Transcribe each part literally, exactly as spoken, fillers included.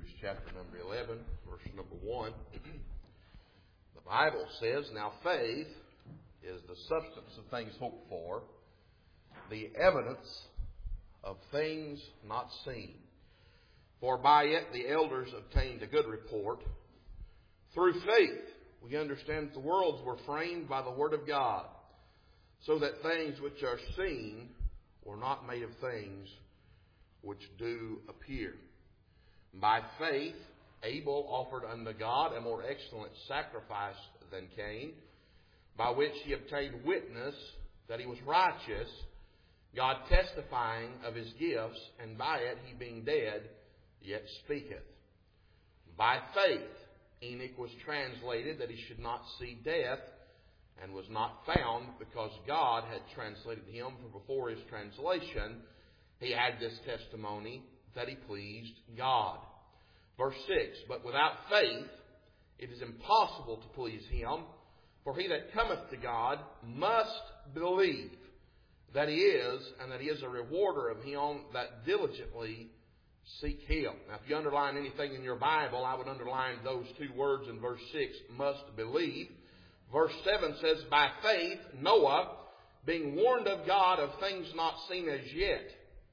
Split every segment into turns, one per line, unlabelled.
Hebrews chapter number eleven, verse number one. The Bible says, "Now faith is the substance of things hoped for, the evidence of things not seen. For by it the elders obtained a good report. Through faith we understand that the worlds were framed by the word of God, so that things which are seen were not made of things which do appear. By faith Abel offered unto God a more excellent sacrifice than Cain, by which he obtained witness that he was righteous, God testifying of his gifts, and by it he being dead yet speaketh. By faith Enoch was translated that he should not see death, and was not found, because God had translated him. For before his translation he had this testimony, that he pleased God." Verse six, "But without faith it is impossible to please him. For he that cometh to God must believe that he is, and that he is a rewarder of him that diligently seek him." Now, if you underline anything in your Bible, I would underline those two words in verse six, must believe. Verse seven says, "By faith Noah, being warned of God of things not seen as yet,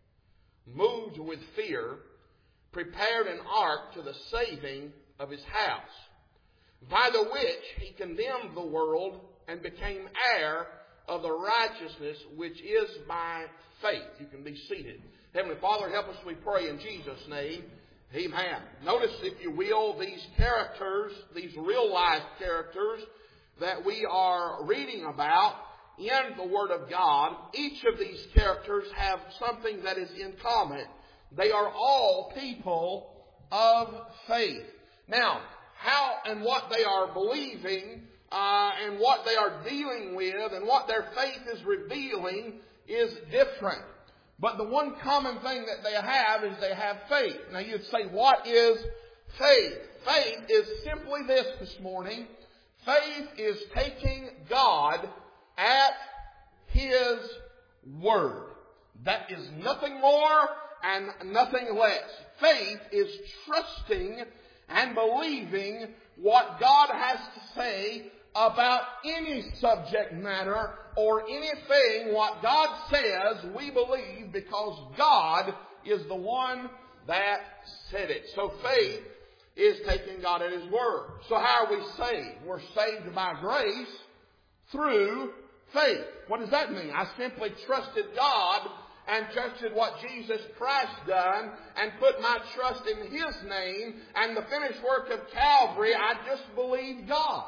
moved with fear, prepared an ark to the saving of his house, by the which he condemned the world, and became heir of the righteousness which is by faith." You can be seated. Heavenly Father, help us, we pray, in Jesus' name. Amen. Notice, if you will, these characters, these real-life characters that we are reading about in the Word of God. Each of these characters have something that is in common. They are all people of faith. Now, how and what they are believing uh, and what they are dealing with and what their faith is revealing is different. But the one common thing that they have is they have faith. Now you'd say, what is faith? Faith is simply this this morning. Faith is taking God at His word. That is nothing more and nothing less. Faith is trusting and believing what God has to say about any subject matter or anything. What God says, we believe because God is the one that said it. So faith is taking God at His word. So how are we saved? We're saved by grace through faith. What does that mean? I simply trusted God and trusted what Jesus Christ done and put my trust in His name and the finished work of Calvary. I just believed God.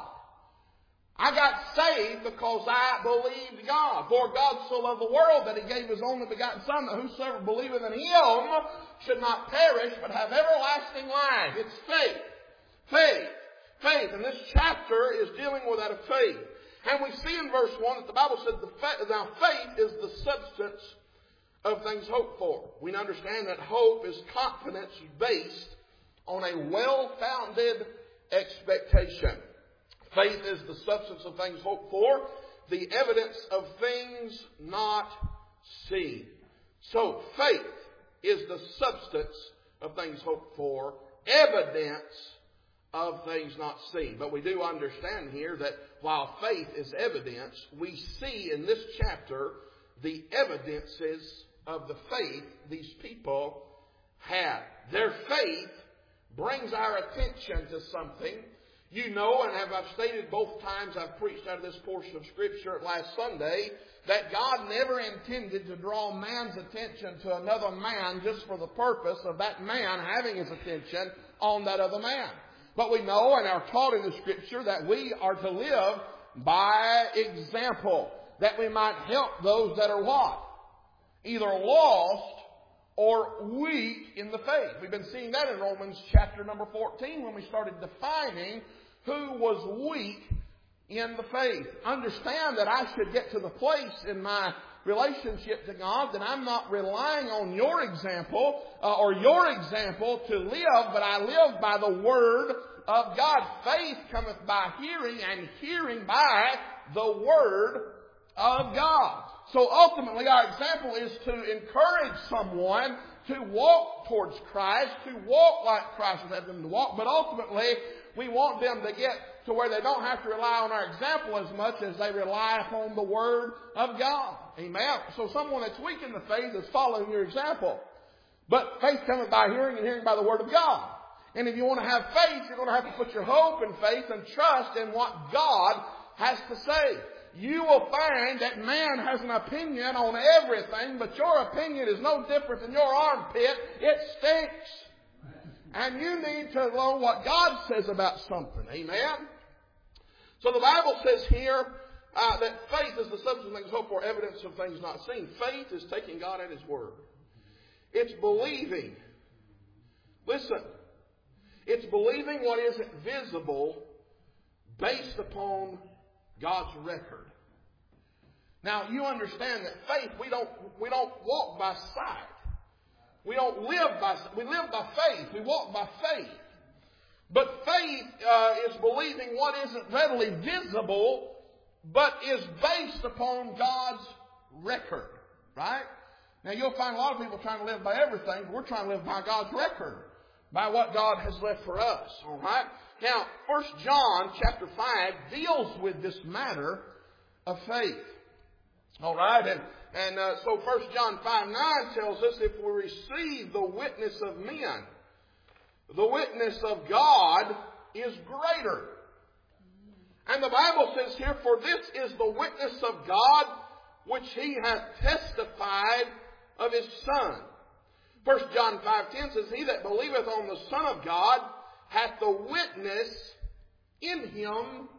I got saved because I believed God. For God so loved the world that He gave His only begotten Son, that whosoever believeth in Him should not perish but have everlasting life. It's faith. Faith. Faith. And this chapter is dealing with that of faith. And we see in verse one that the Bible says, now faith is the substance of things hoped for. We understand that hope is confidence based on a well-founded expectation. Faith is the substance of things hoped for, the evidence of things not seen. So faith is the substance of things hoped for, evidence of things not seen. But we do understand here that while faith is evidence, we see in this chapter the evidences of the faith these people had. Their faith brings our attention to something. You know, and have I've stated both times I've preached out of this portion of Scripture last Sunday, that God never intended to draw man's attention to another man just for the purpose of that man having his attention on that other man. But we know and are taught in the Scripture that we are to live by example, that we might help those that are what? Either lost or weak in the faith. We've been seeing that in Romans chapter number fourteen when we started defining who was weak in the faith. Understand that I should get to the place in my relationship to God that I'm not relying on your example uh, or your example to live, but I live by the Word of God. Faith cometh by hearing, and hearing by the Word of God. So ultimately our example is to encourage someone to walk towards Christ, to walk like Christ has had them to walk. But ultimately we want them to get to where they don't have to rely on our example as much as they rely upon the Word of God. Amen. So someone that's weak in the faith is following your example. But faith cometh by hearing, and hearing by the Word of God. And if you want to have faith, you're going to have to put your hope and faith and trust in what God has to say. You will find that man has an opinion on everything, but your opinion is no different than your armpit. It stinks. And you need to know what God says about something. Amen? So the Bible says here uh, that faith is the substance of things hoped for, evidence of things not seen. Faith is taking God at His word. It's believing. Listen. It's believing what isn't visible based upon God's record. Now, you understand that faith, we don't, we don't walk by sight. We don't live by sight. We live by faith. We walk by faith. But faith uh, is believing what isn't readily visible, but is based upon God's record. Right? Now, you'll find a lot of people trying to live by everything, but we're trying to live by God's record. By what God has left for us. All right? Now, First John chapter five deals with this matter of faith. All right? And, and uh, so First John five nine tells us if we receive the witness of men, the witness of God is greater. And the Bible says here, for this is the witness of God which He hath testified of His Son. First John five ten says, he that believeth on the Son of God hath the witness in himself.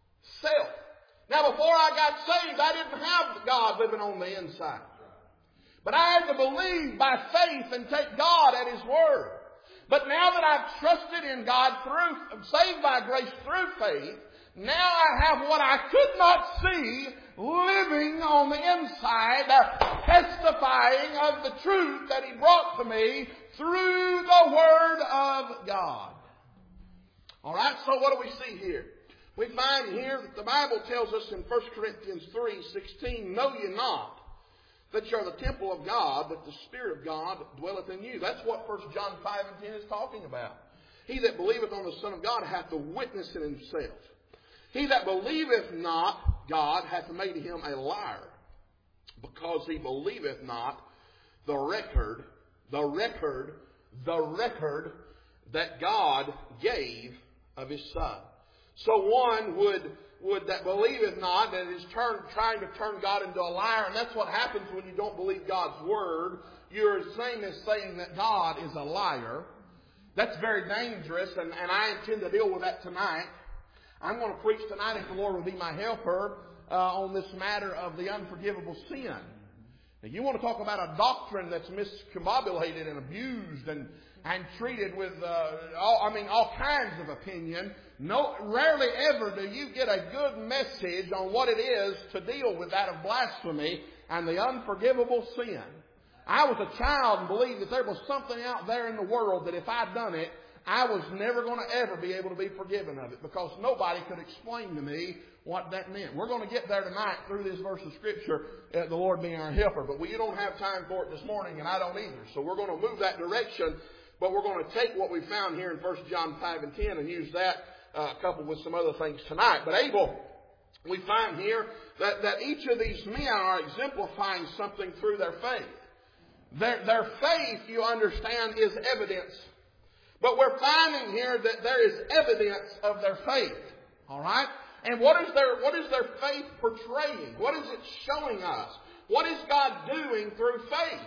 Now, before I got saved, I didn't have God living on the inside. But I had to believe by faith and take God at His word. But now that I've trusted in God through, saved by grace through faith, now I have what I could not see living on the inside, uh, testifying of the truth that He brought to me through the Word of God. All right, so what do we see here? We find here that the Bible tells us in First Corinthians three sixteen, know ye not that ye are the temple of God, that the Spirit of God dwelleth in you. That's what First John five and ten is talking about. He that believeth on the Son of God hath the witness in himself. He that believeth not God hath made him a liar, because he believeth not the record, the record, the record that God gave of His Son. So one would, would that believeth not, that is turn, trying to turn God into a liar, and that's what happens when you don't believe God's Word. You're the same as saying that God is a liar. That's very dangerous, and, and I intend to deal with that tonight. I'm going to preach tonight, if the Lord will be my helper, uh, on this matter of the unforgivable sin. Now, you want to talk about a doctrine that's miscombobulated and abused and, and treated with, uh, all, I mean, all kinds of opinion. No, rarely ever do you get a good message on what it is to deal with that of blasphemy and the unforgivable sin. I was a child and believed that there was something out there in the world that if I'd done it, I was never going to ever be able to be forgiven of it, because nobody could explain to me what that meant. We're going to get there tonight through this verse of Scripture, uh, the Lord being our helper. But we don't have time for it this morning, and I don't either. So we're going to move that direction, but we're going to take what we found here in First John five and ten and use that uh, coupled with some other things tonight. But Abel, we find here that, that each of these men are exemplifying something through their faith. Their, their faith, you understand, is evidence. But we're finding here that there is evidence of their faith. All right? And what is their, what is their faith portraying? What is it showing us? What is God doing through faith?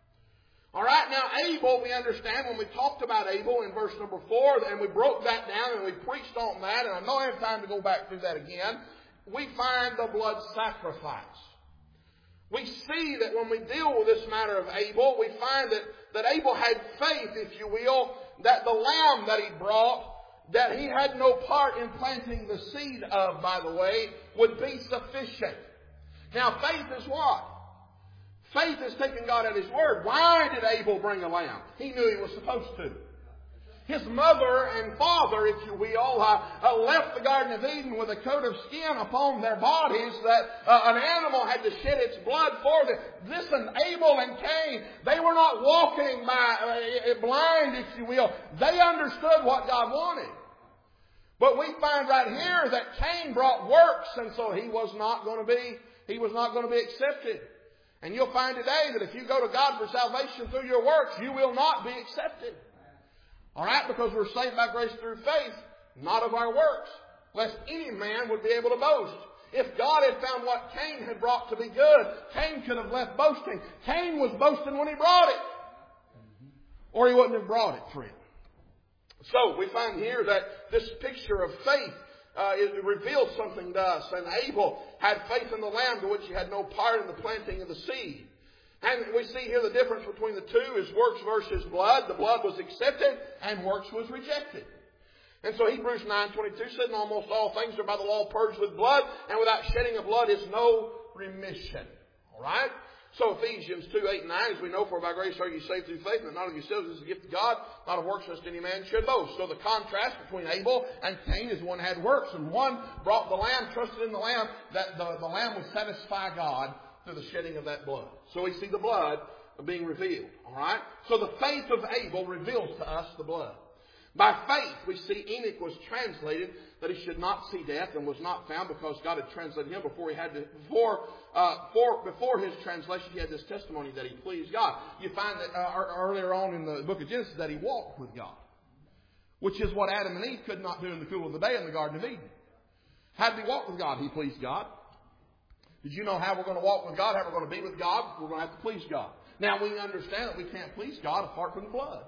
All right, now Abel, we understand when we talked about Abel in verse number four, and we broke that down and we preached on that, and I know I have time to go back through that again, we find the blood sacrifice. We see that when we deal with this matter of Abel, we find that, that Abel had faith, if you will, that the lamb that he brought, that he had no part in planting the seed of, by the way, would be sufficient. Now, faith is what? Faith is taking God at His word. Why did Abel bring a lamb? He knew he was supposed to. His mother and father, if you will, uh, uh, left the Garden of Eden with a coat of skin upon their bodies that uh, an animal had to shed its blood for them. Listen, Abel and Cain, they were not walking by uh, blind, if you will. They understood what God wanted. But we find right here that Cain brought works, and so he was not going to be, he was not going to be accepted. And you'll find today that if you go to God for salvation through your works, you will not be accepted. All right, because we're saved by grace through faith, not of our works, lest any man would be able to boast. If God had found what Cain had brought to be good, Cain could have left boasting. Cain was boasting when he brought it, or he wouldn't have brought it, friend. So we find here that this picture of faith uh, it reveals something to us. And Abel had faith in the lamb, to which he had no part in the planting of the seed. And we see here the difference between the two is works versus blood. The blood was accepted and works was rejected. And so Hebrews nine twenty-two said, "In almost all things are by the law purged with blood, and without shedding of blood is no remission." All right? So Ephesians two, eight and nine, as we know, "For by grace are you saved through faith, and not of yourselves, it is a gift of God, not of works, lest any man should boast." So the contrast between Abel and Cain is one had works, and one brought the lamb, trusted in the lamb, that the, the lamb would satisfy God through the shedding of that blood. So we see the blood being revealed. All right? So the faith of Abel reveals to us the blood. By faith, we see Enoch was translated that he should not see death, and was not found because God had translated him before he had to, before uh, for, before his translation. He had this testimony that he pleased God. You find that uh, earlier on in the book of Genesis that he walked with God, which is what Adam and Eve could not do in the cool of the day in the Garden of Eden. How did he walk with God? He pleased God. Did you know how we're going to walk with God? How we're going to be with God? We're going to have to please God. Now we understand that we can't please God apart from the blood.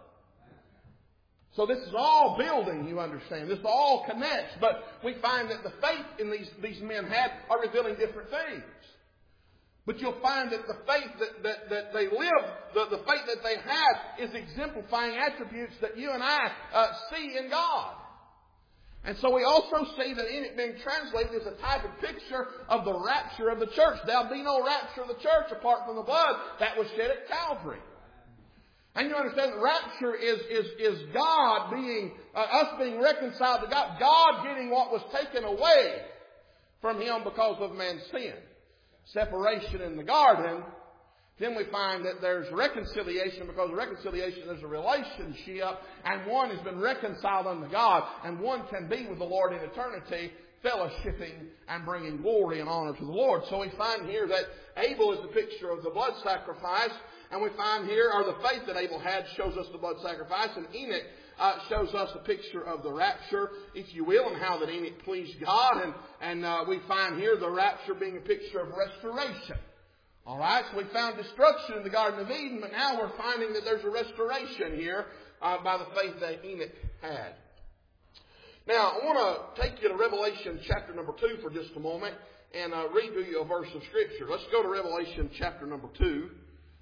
So this is all building, you understand. This all connects. But we find that the faith in these, these men had are revealing different things. But you'll find that the faith that, that, that they live, the, the faith that they have, is exemplifying attributes that you and I uh, see in God. And so we also see that in it being translated is a type of picture of the rapture of the church. There'll be no rapture of the church apart from the blood that was shed at Calvary. And you understand that rapture is, is, is God being, uh, us being reconciled to God. God getting what was taken away from Him because of man's sin. Separation in the garden. Then we find that there's reconciliation, because reconciliation there's a relationship, and one has been reconciled unto God, and one can be with the Lord in eternity, fellowshipping and bringing glory and honor to the Lord. So we find here that Abel is the picture of the blood sacrifice, and we find here, or the faith that Abel had shows us the blood sacrifice, and Enoch uh, shows us a picture of the rapture, if you will, and how that Enoch pleased God, and, and uh, we find here the rapture being a picture of restoration. All right, so we found destruction in the Garden of Eden, but now we're finding that there's a restoration here uh, by the faith that Enoch had. Now, I want to take you to Revelation chapter number two for just a moment and uh, read to you a verse of Scripture. Let's go to Revelation chapter number two.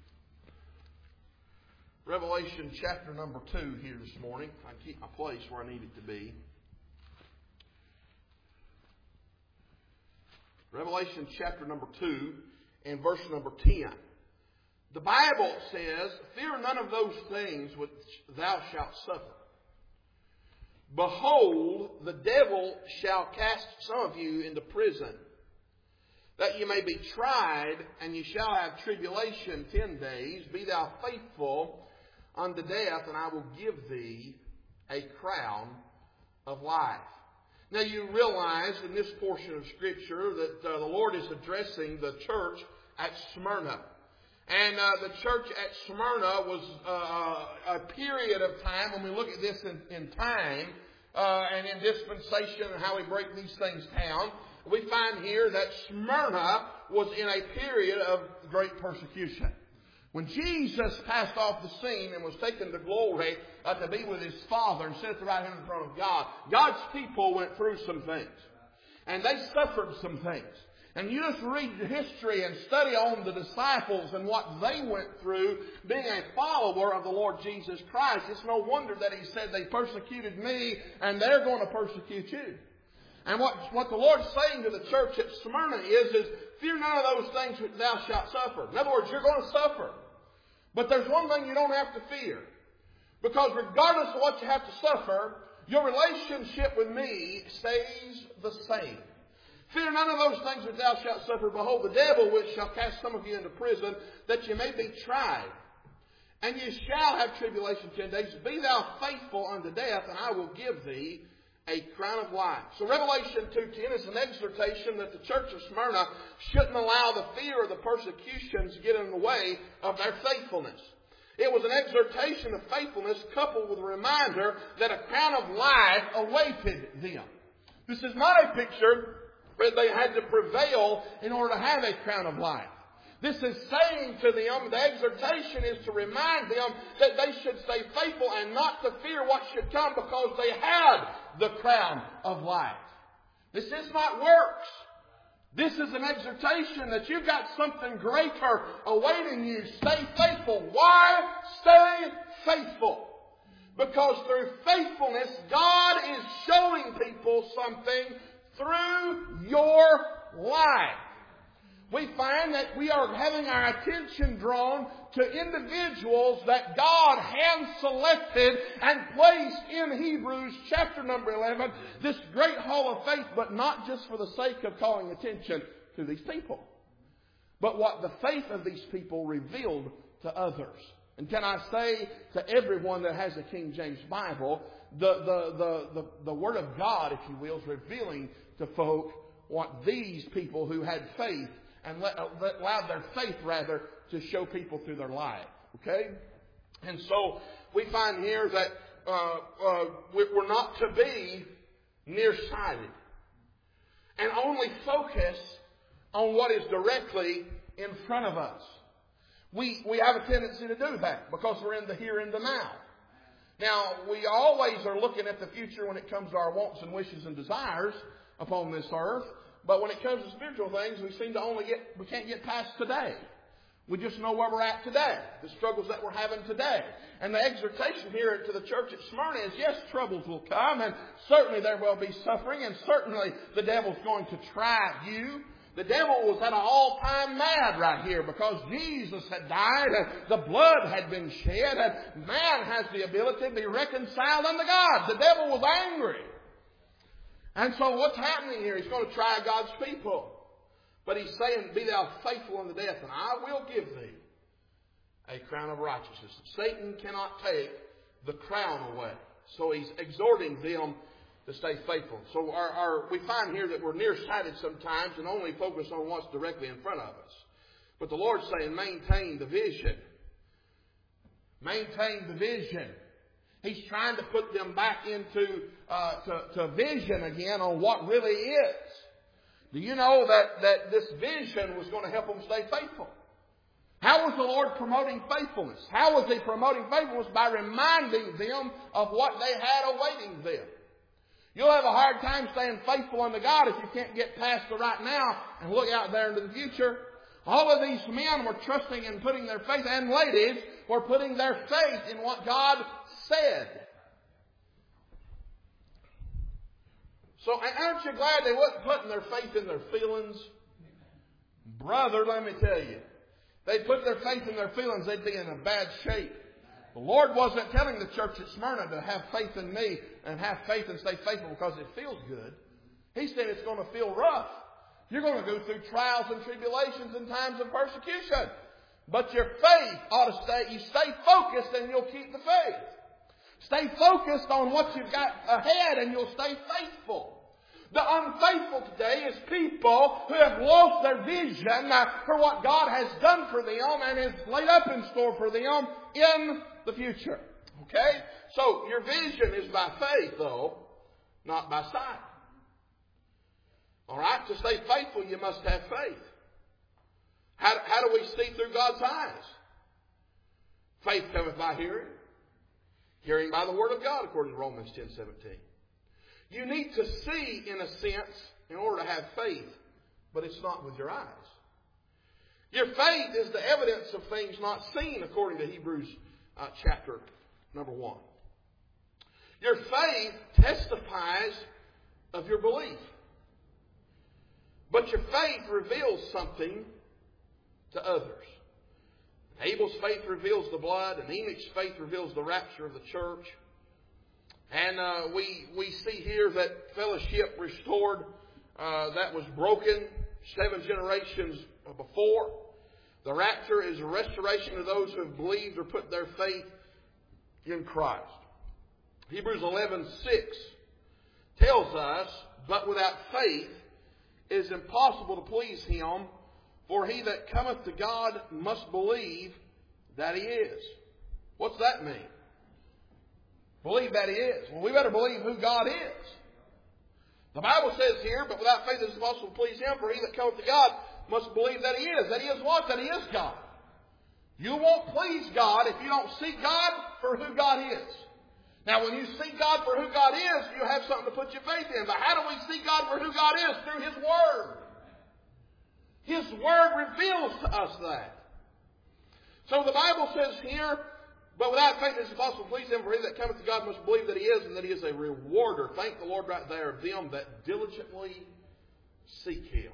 Revelation chapter number two here this morning. I keep my place where I need it to be. Revelation chapter number two. In verse number ten, the Bible says, "Fear none of those things which thou shalt suffer. Behold, the devil shall cast some of you into prison, that you may be tried, and you shall have tribulation ten days. Be thou faithful unto death, and I will give thee a crown of life." Now you realize in this portion of Scripture that uh, the Lord is addressing the church at Smyrna. And uh, the church at Smyrna was uh, a period of time, when we look at this in, in time uh, and in dispensation and how we break these things down, we find here that Smyrna was in a period of great persecution. When Jesus passed off the scene and was taken to glory uh, to be with His Father and sit at the right hand of the throne of God, God's people went through some things. And they suffered some things. And you just read the history and study on the disciples and what they went through being a follower of the Lord Jesus Christ. It's no wonder that He said, "They persecuted me and they're going to persecute you." And what, what the Lord's saying to the church at Smyrna is, is, fear none of those things which thou shalt suffer. In other words, you're going to suffer. But there's one thing you don't have to fear. Because regardless of what you have to suffer, your relationship with me stays the same. Fear none of those things which thou shalt suffer. Behold, the devil which shall cast some of you into prison, that you may be tried. And you shall have tribulation ten days. Be thou faithful unto death, and I will give thee a crown of life. So Revelation two ten is an exhortation that the church of Smyrna shouldn't allow the fear of the persecutions to get in the way of their faithfulness. It was an exhortation of faithfulness coupled with a reminder that a crown of life awaited them. This is not a picture where they had to prevail in order to have a crown of life. This is saying to them, the exhortation is to remind them that they should stay faithful and not to fear what should come, because they had the crown of life. This is not works. This is an exhortation that you've got something greater awaiting you. Stay faithful. Why stay faithful? Because through faithfulness, God is showing people something through your life. We find that we are having our attention drawn to individuals that God hand-selected and placed in Hebrews chapter number eleven, this great hall of faith, but not just for the sake of calling attention to these people, but what the faith of these people revealed to others. And can I say to everyone that has a King James Bible, the, the, the, the, the Word of God, if you will, is revealing to folk what these people who had faith and let, let, allowed their faith, rather, to show people through their life. Okay? And so we find here that uh, uh, we're not to be nearsighted and only focus on what is directly in front of us. We, we have a tendency to do that because we're in the here and the now. Now, we always are looking at the future when it comes to our wants and wishes and desires upon this earth. But when it comes to spiritual things, we seem to only get, we can't get past today. We just know where we're at today, the struggles that we're having today. And the exhortation here to the church at Smyrna is, yes, troubles will come, and certainly there will be suffering, and certainly the devil's going to try you. The devil was at an all-time mad right here because Jesus had died and the blood had been shed, and man has the ability to be reconciled unto God. The devil was angry. And so what's happening here? He's going to try God's people. But he's saying, be thou faithful unto death, and I will give thee a crown of righteousness. Satan cannot take the crown away. So he's exhorting them to stay faithful. So our, our, we find here that we're nearsighted sometimes and only focus on what's directly in front of us. But the Lord's saying, maintain the vision. Maintain the vision. He's trying to put them back into uh, to, to vision again on what really is. Do you know that, that this vision was going to help them stay faithful? How was the Lord promoting faithfulness? How was He promoting faithfulness? By reminding them of what they had awaiting them. You'll have a hard time staying faithful unto God if you can't get past the right now and look out there into the future. All of these men were trusting and putting their faith, and ladies were putting their faith in what God said. So aren't you glad they wasn't putting their faith in their feelings? Brother, let me tell you, they put their faith in their feelings, they'd be in a bad shape. The Lord wasn't telling the church at Smyrna to have faith in me and have faith and stay faithful because it feels good. He said it's going to feel rough. You're going to go through trials and tribulations and times of persecution. But your faith ought to stay, you stay focused and you'll keep the faith. Stay focused on what you've got ahead and you'll stay faithful. The unfaithful today is people who have lost their vision for what God has done for them and is laid up in store for them in the future. Okay? So your vision is by faith, though, not by sight. All right? To stay faithful, you must have faith. How, how do we see through God's eyes? Faith cometh by hearing. Hearing by the Word of God, according to Romans ten seventeen. You need to see, in a sense, in order to have faith, but it's not with your eyes. Your faith is the evidence of things not seen, according to Hebrews uh, chapter number one. Your faith testifies of your belief. But your faith reveals something to others. Abel's faith reveals the blood, and Enoch's faith reveals the rapture of the church. And uh, we we see here that fellowship restored uh, that was broken seven generations before. The rapture is a restoration of those who have believed or put their faith in Christ. Hebrews eleven six tells us, but without faith it is impossible to please Him, for he that cometh to God must believe that He is. What's that mean? Believe that He is. Well, we better believe who God is. The Bible says here, but without faith it is impossible to please Him, for he that cometh to God must believe that He is. That He is what? That He is God. You won't please God if you don't seek God for who God is. Now, when you seek God for who God is, you have something to put your faith in. But how do we seek God for who God is? Through His Word. His Word reveals to us that. So the Bible says here, but without faith it is impossible to please Him, for he that cometh to God must believe that He is, and that He is a rewarder. Thank the Lord right there of them that diligently seek Him.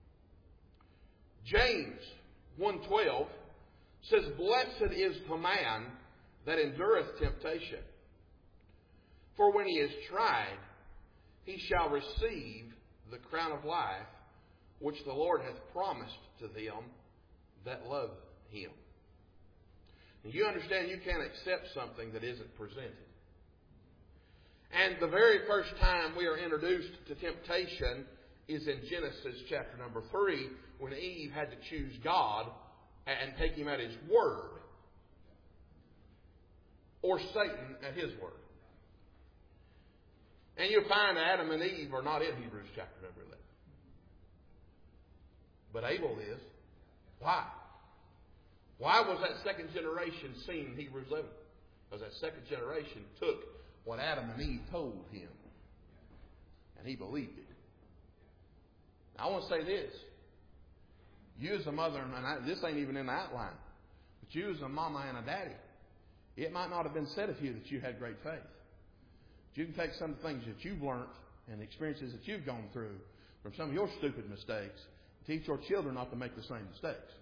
James one twelve says, blessed is the man that endureth temptation. For when he is tried, he shall receive the crown of life, which the Lord hath promised to them that love Him. And you understand you can't accept something that isn't presented. And the very first time we are introduced to temptation is in Genesis chapter number three, when Eve had to choose God and take Him at His word, or Satan at his word. And you'll find Adam and Eve are not in Hebrews chapter number eleven. But Abel is. Why? Why was that second generation seen in Hebrews eleven? Because that second generation took what Adam and Eve told him, and he believed it. Now, I want to say this. You as a mother, and I, this ain't even in the outline, but you as a mama and a daddy, it might not have been said of you that you had great faith. But you can take some of the things that you've learned and the experiences that you've gone through from some of your stupid mistakes, teach your children not to make the same mistakes.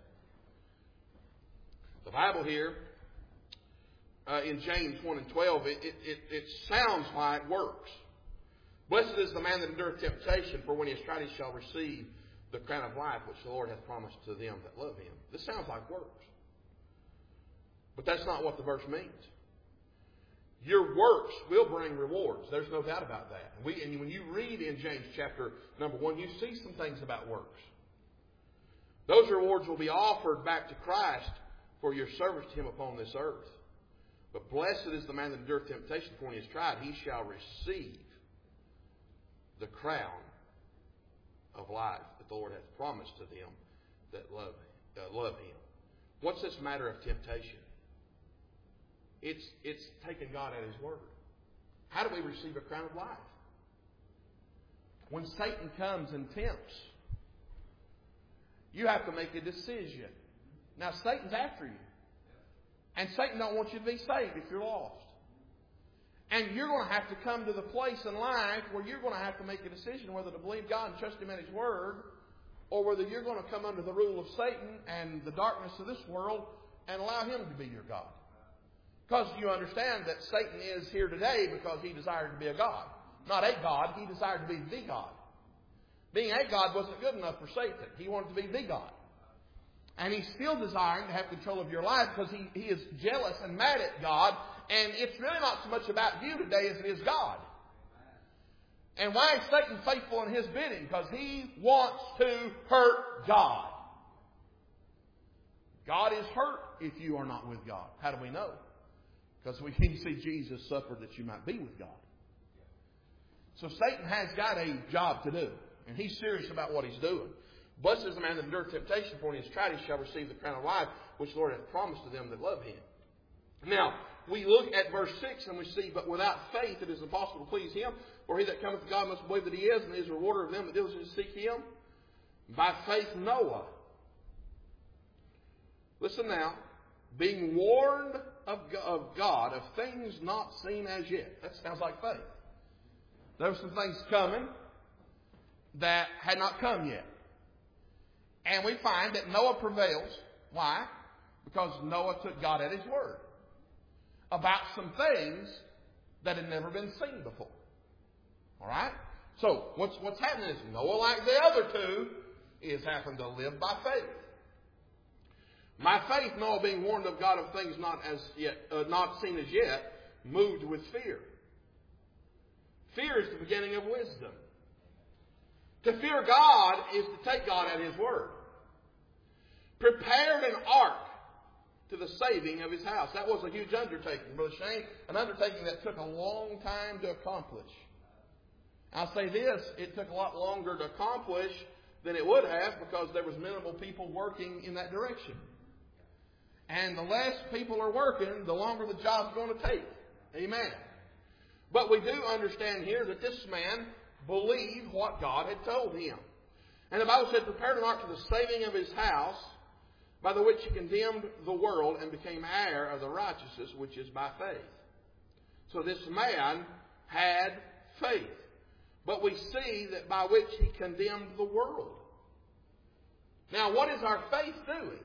The Bible here, uh, in James one and twelve, it, it, it, it sounds like works. Blessed is the man that endureth temptation, for when he is tried he shall receive the crown of life which the Lord hath promised to them that love Him. This sounds like works. But that's not what the verse means. Your works will bring rewards. There's no doubt about that. And, we, and when you read in James chapter number one, you see some things about works. Those rewards will be offered back to Christ for your service to Him upon this earth. But blessed is the man that endureth temptation, for when he is tried, he shall receive the crown of life that the Lord hath promised to them that love, uh, love Him. What's this matter of temptation? It's, it's taking God at His word. How do we receive a crown of life? When Satan comes and tempts, you have to make a decision. Now, Satan's after you. And Satan don't want you to be saved if you're lost. And you're going to have to come to the place in life where you're going to have to make a decision whether to believe God and trust Him at His word, or whether you're going to come under the rule of Satan and the darkness of this world and allow him to be your God. Because you understand that Satan is here today because he desired to be a God. Not a God, he desired to be the God. Being a God wasn't good enough for Satan. He wanted to be the God. And he's still desiring to have control of your life because he, he is jealous and mad at God. And it's really not so much about you today as it is God. And why is Satan faithful in his bidding? Because he wants to hurt God. God is hurt if you are not with God. How do we know? Because we can see Jesus suffered that you might be with God. So Satan has got a job to do. And he's serious about what he's doing. Blessed is the man that endureth temptation, for when he is tried, he shall receive the crown of life, which the Lord hath promised to them that love Him. Now, we look at verse six and we see, but without faith it is impossible to please Him. For he that cometh to God must believe that He is, and He is a rewarder of them that diligently seek Him. By faith Noah, listen now, being warned of God of things not seen as yet. That sounds like faith. There were some things coming that had not come yet. And we find that Noah prevails. Why? Because Noah took God at His word about some things that had never been seen before. All right? So, what's, what's happening is Noah, like the other two, is having to live by faith. My faith, Noah being warned of God of things not as yet, uh, not seen as yet, moved with fear. Fear is the beginning of wisdom. To fear God is to take God at His word. Prepared an ark to the saving of his house. That was a huge undertaking, Brother Shane. An undertaking that took a long time to accomplish. I'll say this, it took a lot longer to accomplish than it would have because there was minimal people working in that direction. And the less people are working, the longer the job's going to take. Amen. But we do understand here that this man believed what God had told him. And the Bible said, prepared an ark to the saving of his house, by the which he condemned the world and became heir of the righteousness which is by faith. So this man had faith. But we see that by which he condemned the world. Now, what is our faith doing?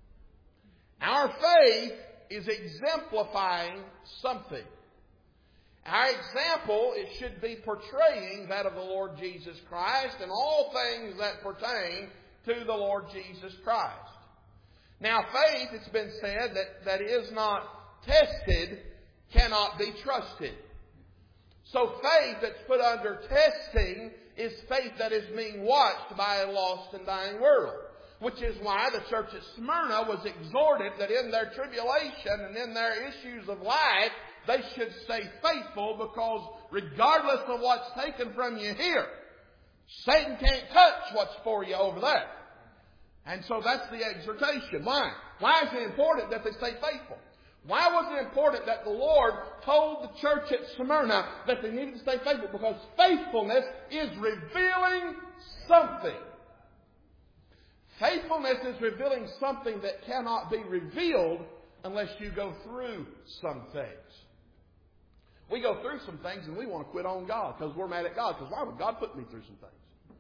Our faith is exemplifying something. Our example, it should be portraying that of the Lord Jesus Christ and all things that pertain to the Lord Jesus Christ. Now, faith, it's been said, that, that is not tested cannot be trusted. So faith that's put under testing is faith that is being watched by a lost and dying world. Which is why the church at Smyrna was exhorted that in their tribulation and in their issues of life, they should stay faithful, because regardless of what's taken from you here, Satan can't touch what's for you over there. And so that's the exhortation. Why? Why is it important that they stay faithful? Why was it important that the Lord told the church at Smyrna that they needed to stay faithful? Because faithfulness is revealing something. Faithfulness is revealing something that cannot be revealed unless you go through some things. We go through some things and we want to quit on God because we're mad at God. Because why would God put me through some things?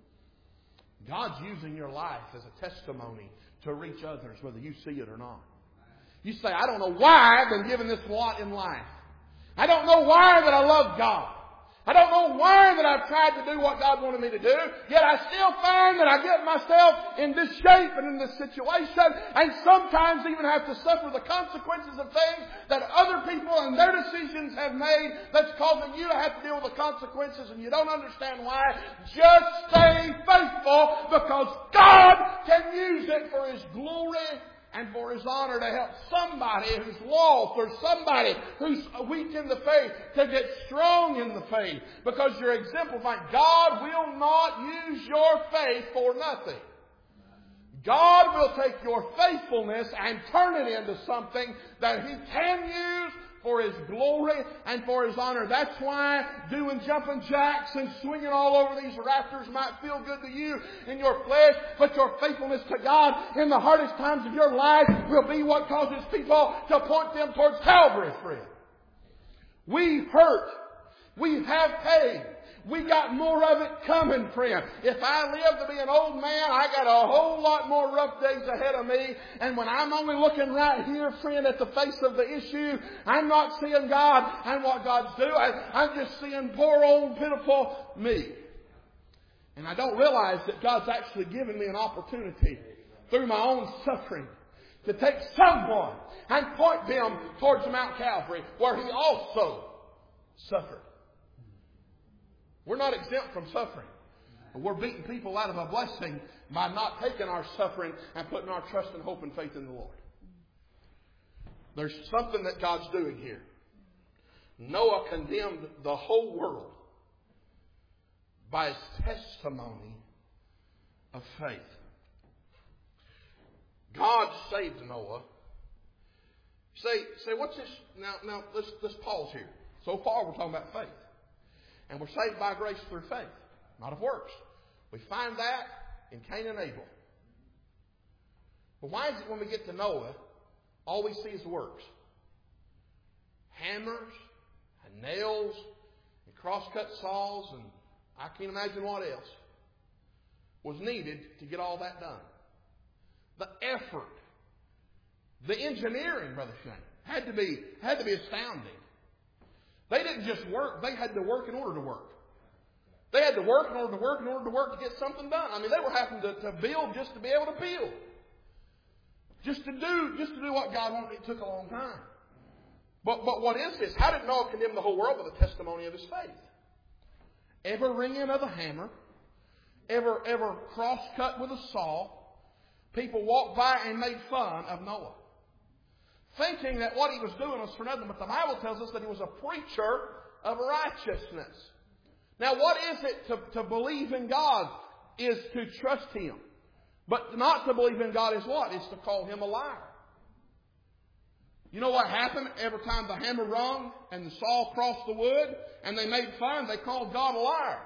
God's using your life as a testimony to reach others, whether you see it or not. You say, I don't know why I've been given this lot in life. I don't know why that I love God. I don't know why that I've tried to do what God wanted me to do. Yet I still find that I get myself in this shape and in this situation, and sometimes even have to suffer the consequences of things that other people and their decisions have made that's causing you to have to deal with the consequences, and you don't understand why. Just stay faithful, because God can use it for His glory and for His honor to help somebody who's lost or somebody who's weak in the faith to get strong in the faith. Because you're exemplifying. God will not use your faith for nothing. God will take your faithfulness and turn it into something that He can use for His glory and for His honor. That's why doing jumping jacks and swinging all over these rafters might feel good to you in your flesh, but your faithfulness to God in the hardest times of your life will be what causes people to point them towards Calvary, friend. We hurt. We have pain. We got more of it coming, friend. If I live to be an old man, I got a whole lot more rough days ahead of me. And when I'm only looking right here, friend, at the face of the issue, I'm not seeing God and what God's doing. I'm just seeing poor old pitiful me. And I don't realize that God's actually given me an opportunity through my own suffering to take someone and point them towards Mount Calvary, where He also suffered. We're not exempt from suffering. We're beating people out of a blessing by not taking our suffering and putting our trust and hope and faith in the Lord. There's something that God's doing here. Noah condemned the whole world by his testimony of faith. God saved Noah. Say, say, what's this? Now, now let's, let's pause here. So far, we're talking about faith. And we're saved by grace through faith, not of works. We find that in Cain and Abel. But why is it when we get to Noah, all we see is works? Hammers and nails and cross-cut saws, and I can't imagine what else was needed to get all that done. The effort The engineering, Brother Shane, had to be, had to be astounding. They didn't just work, they had to work in order to work. They had to work in order to work in order to work to get something done. I mean, they were having to, to build just to be able to build. Just to do, just to do what God wanted. It took a long time. But, but what is this? How did Noah condemn the whole world? With the testimony of his faith. Ever ringing of a hammer, ever, ever cross-cut with a saw, people walked by and made fun of Noah, thinking that what he was doing was for nothing. But the Bible tells us that he was a preacher of righteousness. Now, what is it to, to believe in God? Is to trust Him. But not to believe in God is what? Is to call Him a liar. You know what happened every time the hammer rung and the saw crossed the wood and they made fun? They called God a liar.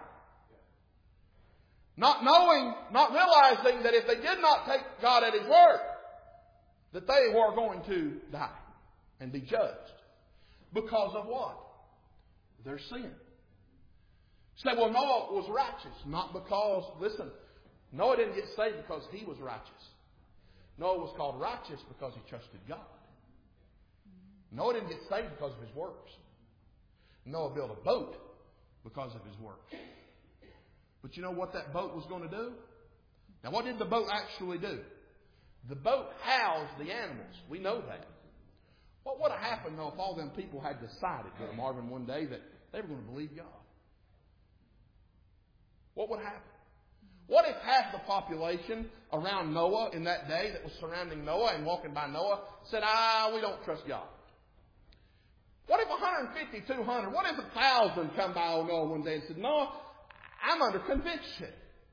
Not knowing, not realizing that if they did not take God at His word, that they were going to die and be judged. Because of what? Their sin. Say, well, Noah was righteous. Not because, listen, Noah didn't get saved because he was righteous. Noah was called righteous because he trusted God. Noah didn't get saved because of his works. Noah built a boat because of his works. But you know what that boat was going to do? Now, what did the boat actually do? The boat housed the animals. We know that. What would have happened, though, if all them people had decided, Brother Marvin, one day that they were going to believe God? What would happen? What if half the population around Noah in that day that was surrounding Noah and walking by Noah said, ah, we don't trust God? What if one hundred fifty, two hundred, what if one thousand come by old Noah one day and said, Noah, I'm under conviction.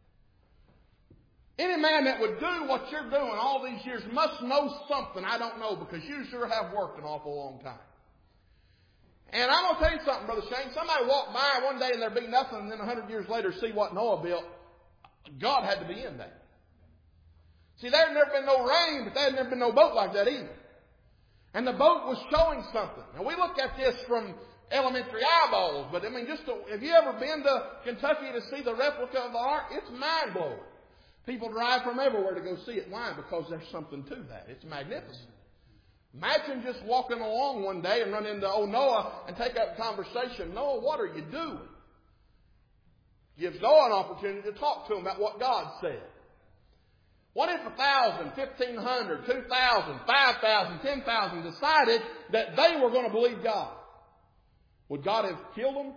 Any man that would do what you're doing all these years must know something I don't know, because you sure have worked an awful long time. And I'm going to tell you something, Brother Shane. Somebody walked by one day and there'd be nothing, and then a hundred years later see what Noah built. God had to be in that. See, there had never been no rain, but there had never been no boat like that either. And the boat was showing something. Now, we look at this from elementary eyeballs, but I mean, just to, have you ever been to Kentucky to see the replica of the ark? It's mind-blowing. People drive from everywhere to go see it. Why? Because there's something to that. It's magnificent. Imagine just walking along one day and run into old Noah and take up conversation. Noah, what are you doing? Gives Noah an opportunity to talk to him about what God said. What if a thousand, fifteen hundred, two thousand, five thousand, ten thousand decided that they were going to believe God? Would God have killed them?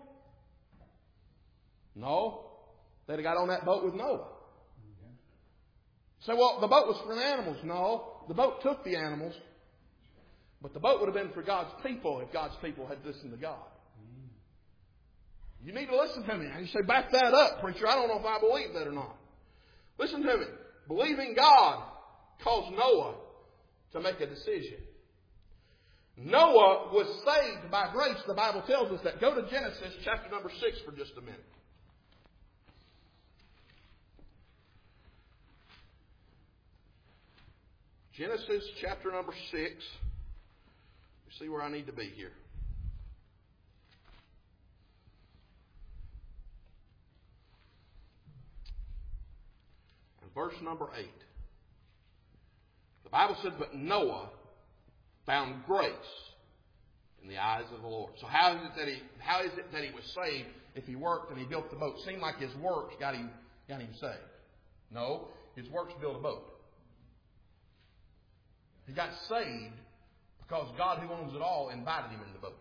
No. They'd have got on that boat with Noah. Say, well, the boat was for the animals. No. The boat took the animals. But the boat would have been for God's people if God's people had listened to God. You need to listen to me. And you say, back that up, preacher. I don't know if I believe that or not. Listen to me. Believing God caused Noah to make a decision. Noah was saved by grace. The Bible tells us that. Go to Genesis chapter number six for just a minute. Genesis chapter number six. See where I need to be here. And verse number eight. The Bible said, but Noah found grace in the eyes of the Lord. So how is it that he how is it that he was saved if he worked and he built the boat? It seemed like his works got him got him saved. No, his works built a boat. He got saved because God, who owns it all, invited him in the boat.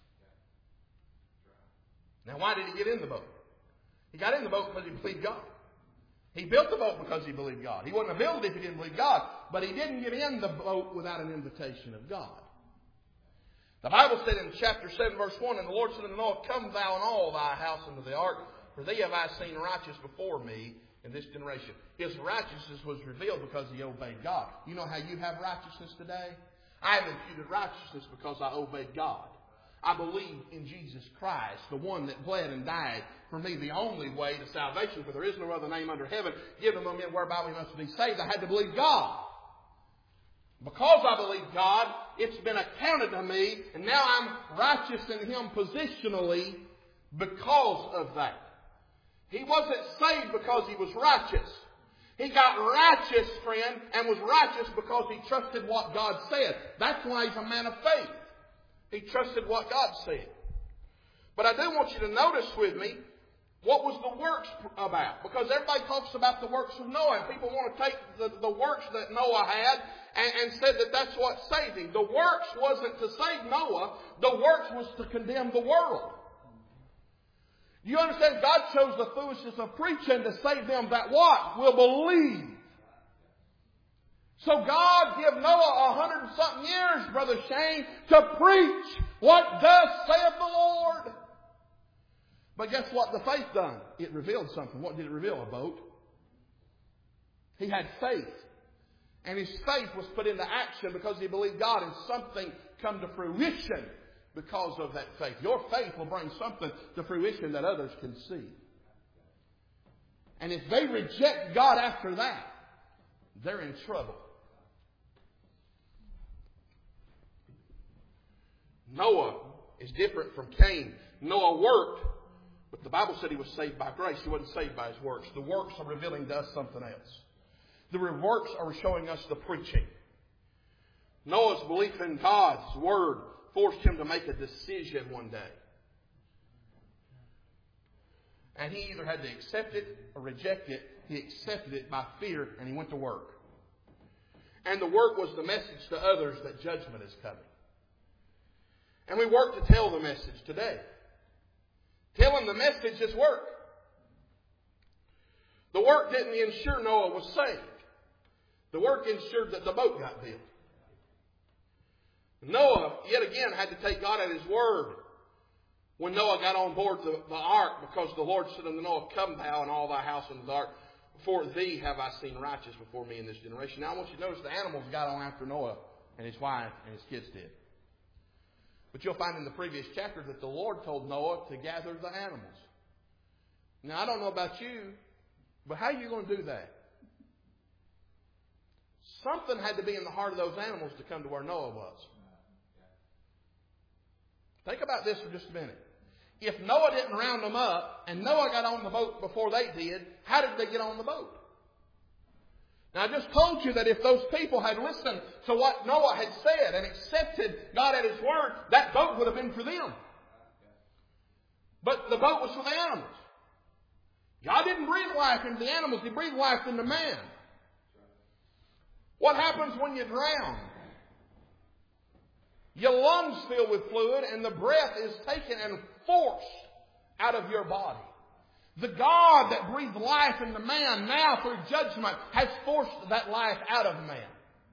Now, why did he get in the boat? He got in the boat because he believed God. He built the boat because he believed God. He wouldn't have built it if he didn't believe God. But he didn't get in the boat without an invitation of God. The Bible said in chapter seven, verse one, and the Lord said unto Noah, come thou and all thy house into the ark, for thee have I seen righteous before me in this generation. His righteousness was revealed because he obeyed God. You know how you have righteousness today? I have imputed righteousness because I obeyed God. I believe in Jesus Christ, the one that bled and died for me, the only way to salvation, for there is no other name under heaven given among men whereby we must be saved. I had to believe God. Because I believe God, it's been accounted to me, and now I'm righteous in Him positionally because of that. He wasn't saved because he was righteous. He got righteous, friend, and was righteous because he trusted what God said. That's why he's a man of faith. He trusted what God said. But I do want you to notice with me, what was the works about? Because everybody talks about the works of Noah, and people want to take the, the works that Noah had and, and said that that's what saved him. The works wasn't to save Noah. The works was to condemn the world. You understand? God chose the foolishness of preaching to save them that what? Will believe. So God gave Noah a hundred and something years, Brother Shane, to preach what thus saith the Lord. But guess what the faith done? It revealed something. What did it reveal? A boat. He had faith. And his faith was put into action because he believed God, and something come to fruition because of that faith. Your faith will bring something to fruition that others can see. And if they reject God after that, they're in trouble. Noah is different from Cain. Noah worked, but the Bible said he was saved by grace. He wasn't saved by his works. The works are revealing to us something else. The works are showing us the preaching. Noah's belief in God's Word forced him to make a decision one day. And he either had to accept it or reject it. He accepted it by fear, and he went to work. And the work was the message to others that judgment is coming. And we work to tell the message today. Telling the message is work. The work didn't ensure Noah was saved. The work ensured that the boat got built. Noah, yet again, had to take God at His word when Noah got on board the, the ark, because the Lord said unto Noah, Come thou and all thy house into the ark, for thee have I seen righteous before me in this generation. Now I want you to notice the animals got on after Noah, and his wife and his kids did. But you'll find in the previous chapter that the Lord told Noah to gather the animals. Now I don't know about you, but how are you going to do that? Something had to be in the heart of those animals to come to where Noah was. Think about this for just a minute. If Noah didn't round them up and Noah got on the boat before they did, how did they get on the boat? Now I just told you that if those people had listened to what Noah had said and accepted God at His word, that boat would have been for them. But the boat was for the animals. God didn't breathe life into the animals. He breathed life into man. What happens when you drown? Your lungs fill with fluid and the breath is taken and forced out of your body. The God that breathed life into man now through judgment has forced that life out of man.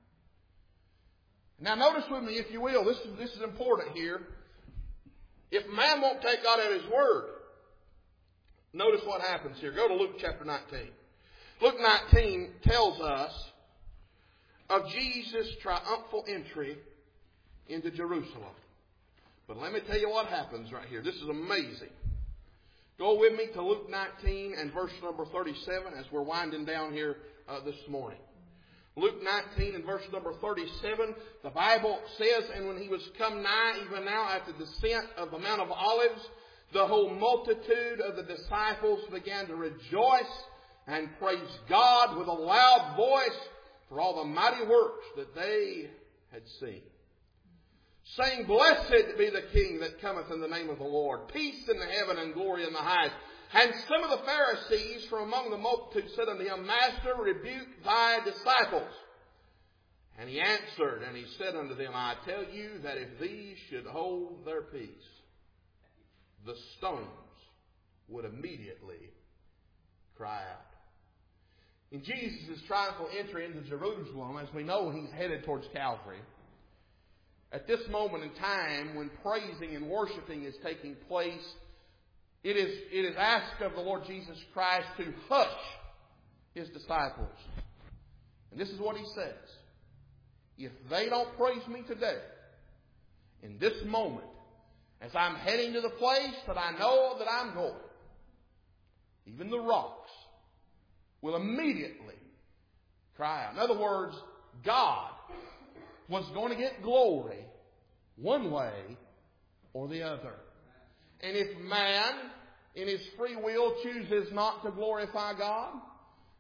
Now notice with me, if you will, this is, this is important here. If man won't take God at His word, notice what happens here. Go to Luke chapter nineteen. Luke nineteen tells us of Jesus' triumphal entry into Jerusalem. But let me tell you what happens right here. This is amazing. Go with me to Luke nineteen and verse number thirty-seven as we're winding down here uh, this morning. Luke nineteen and verse number thirty-seven, the Bible says, And when he was come nigh, even now at the descent of the Mount of Olives, the whole multitude of the disciples began to rejoice and praise God with a loud voice for all the mighty works that they had seen, saying, Blessed be the King that cometh in the name of the Lord, peace in the heaven and glory in the highest. And some of the Pharisees from among the multitude said unto him, Master, rebuke thy disciples. And he answered, and he said unto them, I tell you that if these should hold their peace, the stones would immediately cry out. In Jesus' triumphal entry into Jerusalem, as we know, he's headed towards Calvary. At this moment in time, when praising and worshiping is taking place, it is, it is asked of the Lord Jesus Christ to hush His disciples. And this is what He says. If they don't praise me today, in this moment, as I'm heading to the place that I know that I'm going, even the rocks will immediately cry out. In other words, God was going to get glory one way or the other. And if man, in his free will, chooses not to glorify God,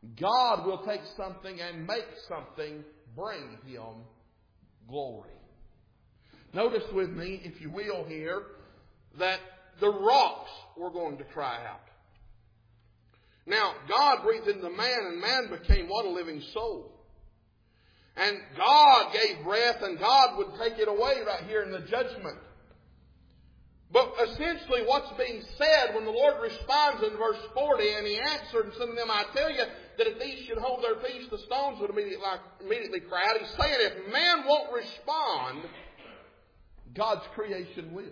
God will take something and make something bring Him glory. Notice with me, if you will here, that the rocks were going to cry out. Now, God breathed into man, and man became what? A living soul. And God gave breath, and God would take it away right here in the judgment. But essentially what's being said when the Lord responds in verse forty, and He answered and said to them, I tell you that if these should hold their peace, the stones would immediately, like, immediately cry out. He's saying if man won't respond, God's creation will.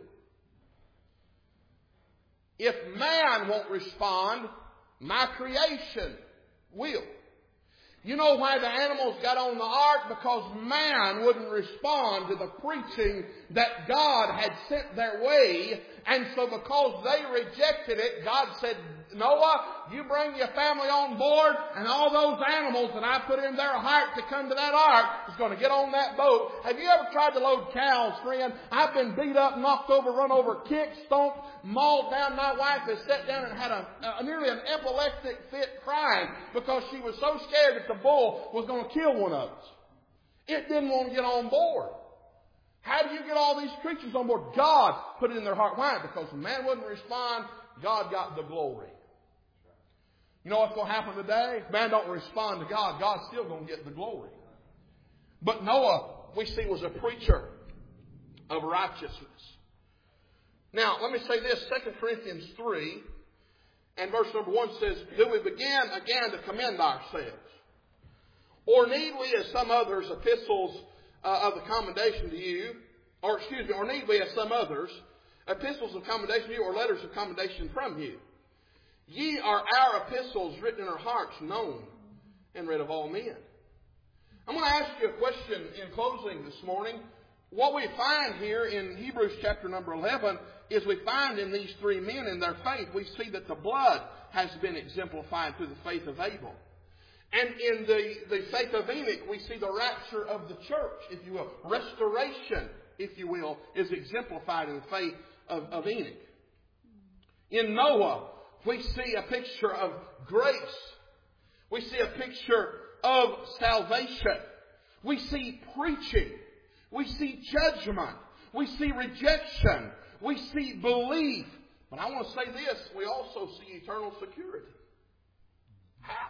If man won't respond, my creation will. You know why the animals got on the ark? Because man wouldn't respond to the preaching that God had sent their way. And so because they rejected it, God said, Noah, you bring your family on board, and all those animals that I put in their heart to come to that ark is going to get on that boat. Have you ever tried to load cows, friend? I've been beat up, knocked over, run over, kicked, stomped, mauled down. My wife has sat down and had a, a nearly an epileptic fit crying because she was so scared that the bull was going to kill one of us. It didn't want to get on board. How do you get all these creatures on board? God put it in their heart. Why? Because when man wouldn't respond, God got the glory. You know what's going to happen today? If man don't respond to God, God's still going to get the glory. But Noah, we see, was a preacher of righteousness. Now, let me say this. Second Corinthians three and verse number one says, Do we begin again to commend ourselves? Or need we, as some others, epistles uh, of the commendation to you, or excuse me, or need we, as some others, epistles of commendation to you, or letters of commendation from you? Ye are our epistles written in our hearts, known and read of all men. I'm going to ask you a question in closing this morning. What we find here in Hebrews chapter number eleven is we find in these three men in their faith, we see that the blood has been exemplified through the faith of Abel. And in the, the faith of Enoch, we see the rapture of the church, if you will. Restoration, if you will, is exemplified in the faith of, of Enoch. In Noah, we see a picture of grace. We see a picture of salvation. We see preaching. We see judgment. We see rejection. We see belief. But I want to say this, we also see eternal security. How?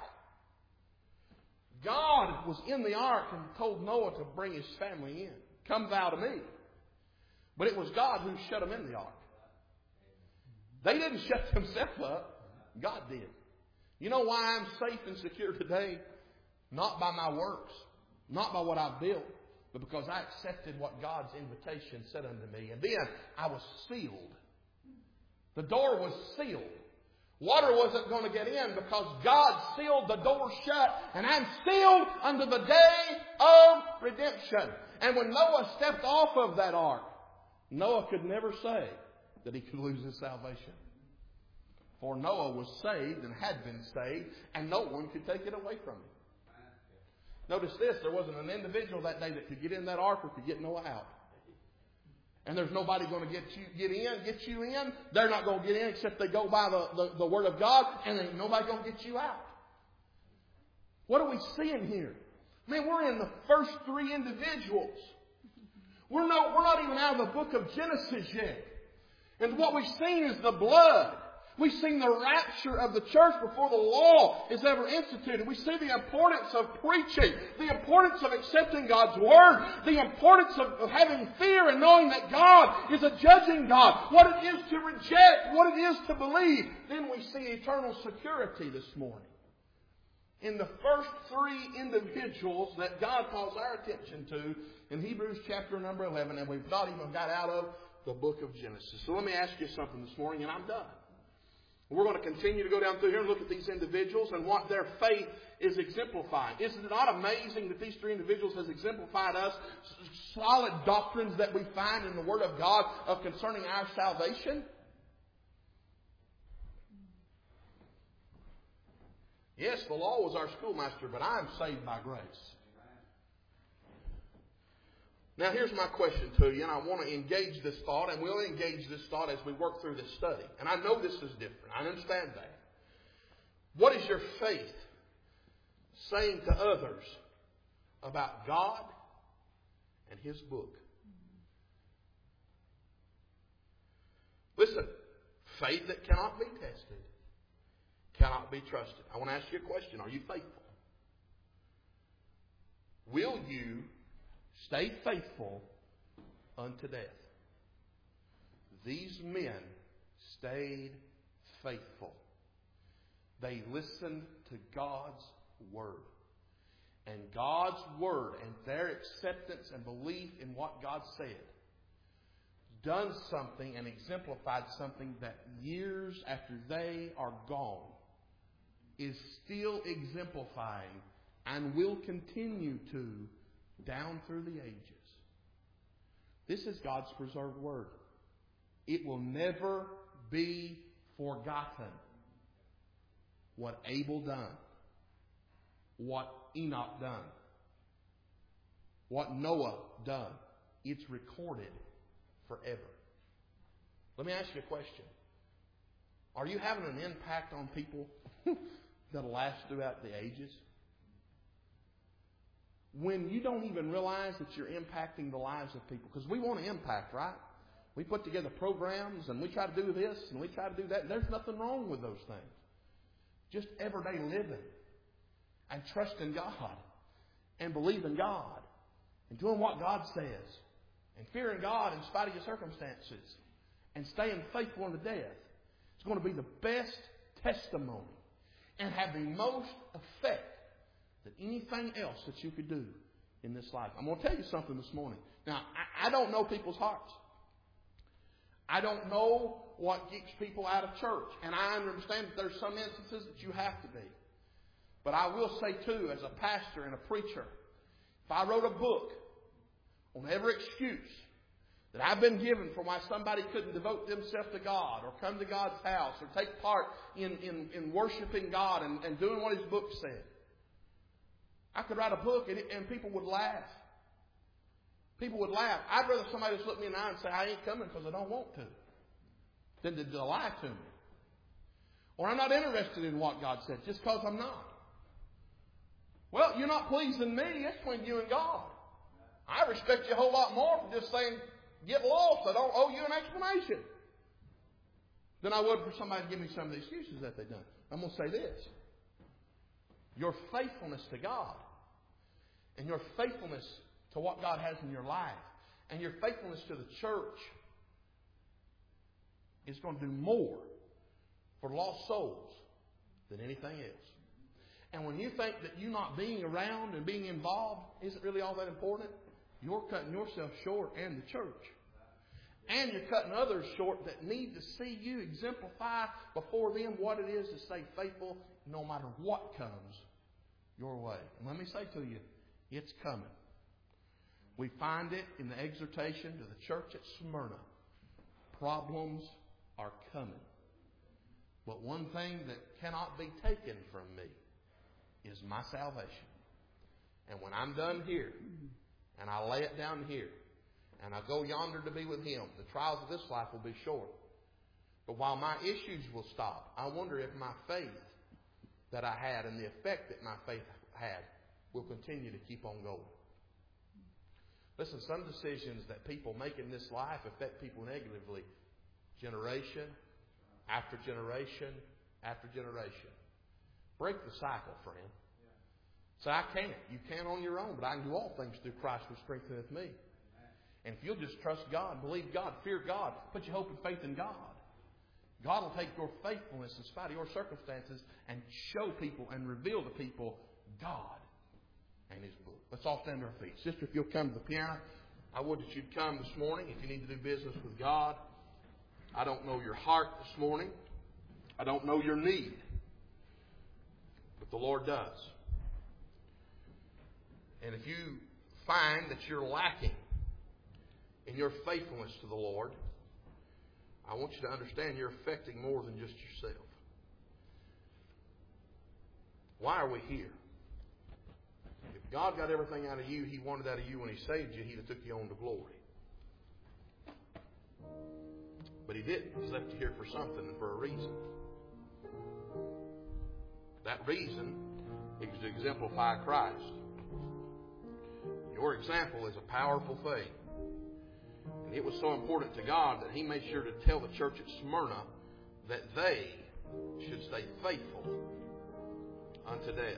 God was in the ark and told Noah to bring his family in. Come thou to me. But it was God who shut them in the ark. They didn't shut themselves up. God did. You know why I'm safe and secure today? Not by my works. Not by what I've built. But because I accepted what God's invitation said unto me. And then I was sealed. The door was sealed. Water wasn't going to get in because God sealed the door shut. And I'm sealed unto the day of redemption. And when Noah stepped off of that ark, Noah could never say that he could lose his salvation. For Noah was saved and had been saved, and no one could take it away from him. Notice this, there wasn't an individual that day that could get in that ark or could get Noah out. And there's nobody going to get you get in, get you in. They're not going to get in except they go by the, the, the Word of God, and ain't nobody going to get you out. What are we seeing here? Man, we're in the first three individuals. We're not, we're not even out of the book of Genesis yet. And what we've seen is the blood. We've seen the rapture of the church before the law is ever instituted. We see the importance of preaching, the importance of accepting God's Word, the importance of, of having fear and knowing that God is a judging God, what it is to reject, what it is to believe. Then we see eternal security this morning. In the first three individuals that God calls our attention to in Hebrews chapter number eleven, and we've not even got out of the book of Genesis. So let me ask you something this morning, and I'm done. We're going to continue to go down through here and look at these individuals and what their faith is exemplifying. Isn't it not amazing that these three individuals has exemplified us solid doctrines that we find in the Word of God of concerning our salvation? Yes, the law was our schoolmaster, but I am saved by grace. Now, here's my question to you, and I want to engage this thought, and we'll engage this thought as we work through this study. And I know this is different. I understand that. What is your faith saying to others about God and His book. Listen, faith that cannot be tested cannot be trusted. I want to ask you a question. Are you faithful? Will you stay faithful unto death? These men stayed faithful. They listened to God's Word. And God's Word and their acceptance and belief in what God said done something and exemplified something that years after they are gone is still exemplifying and will continue to down through the ages. This is God's preserved Word. It will never be forgotten what Abel done, what Enoch done, what Noah done. It's recorded forever. Let me ask you a question. Are you having an impact on people that'll last throughout the ages? When you don't even realize that you're impacting the lives of people. Because we want to impact, right? We put together programs and we try to do this and we try to do that. And there's nothing wrong with those things. Just everyday living and trusting God and believing God and doing what God says and fearing God in spite of your circumstances and staying faithful unto death. It's going to be the best testimony and have the most effect than anything else that you could do in this life. I'm going to tell you something this morning. Now, I, I don't know people's hearts. I don't know what keeps people out of church. And I understand that there's some instances that you have to be. But I will say, too, as a pastor and a preacher, if I wrote a book on every excuse that I've been given for why somebody couldn't devote themselves to God or come to God's house or take part in, in, in worshiping God and, and doing what His book said, I could write a book and, it, and people would laugh. People would laugh. I'd rather somebody just look me in the eye and say, I ain't coming because I don't want to, than to lie to me. Or I'm not interested in what God said just because I'm not. Well, you're not pleasing me. It's between you and God. I respect you a whole lot more for just saying, get lost. I don't owe you an explanation. Than I would for somebody to give me some of the excuses that they've done. I'm going to say this. Your faithfulness to God and your faithfulness to what God has in your life and your faithfulness to the church is going to do more for lost souls than anything else. And when you think that you not being around and being involved isn't really all that important, you're cutting yourself short and the church. And you're cutting others short that need to see you exemplify before them what it is to stay faithful no matter what comes your way. And let me say to you, it's coming. We find it in the exhortation to the church at Smyrna. Problems are coming. But one thing that cannot be taken from me is my salvation. And when I'm done here, and I lay it down here, and I go yonder to be with Him, the trials of this life will be short. But while my issues will stop, I wonder if my faith that I had and the effect that my faith had will continue to keep on going. Listen, some decisions that people make in this life affect people negatively. Generation after generation after generation. Break the cycle, friend. Say, I can't. You can't on your own, but I can do all things through Christ who strengtheneth me. And if you'll just trust God, believe God, fear God, put your hope and faith in God, God will take your faithfulness in spite of your circumstances and show people and reveal to people God and His book. Let's all stand to our feet. Sister, if you'll come to the piano, I would that you'd come this morning if you need to do business with God. I don't know your heart this morning. I don't know your need. But the Lord does. And if you find that you're lacking in your faithfulness to the Lord, I want you to understand you're affecting more than just yourself. Why are we here? If God got everything out of you He wanted out of you when He saved you, He'd have took you on to glory. But He didn't. He's left you here for something and for a reason. That reason to exemplify Christ. Your example is a powerful thing. And it was so important to God that He made sure to tell the church at Smyrna that they should stay faithful unto death.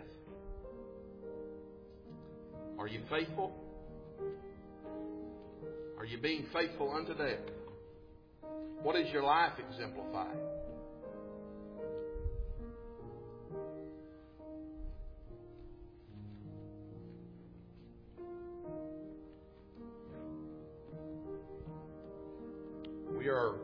Are you faithful? Are you being faithful unto death? What does your life exemplify? We are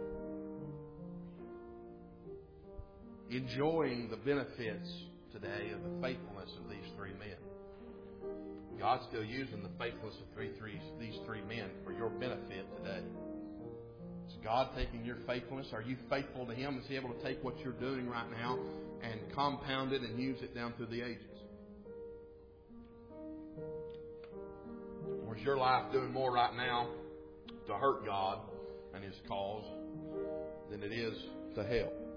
enjoying the benefits today of the faithfulness of these three men. God's still using the faithfulness of three, three, these three men for your benefit today. Is God taking your faithfulness? Are you faithful to Him? Is He able to take what you're doing right now and compound it and use it down through the ages? Or is your life doing more right now to hurt God and His cause than it is to help?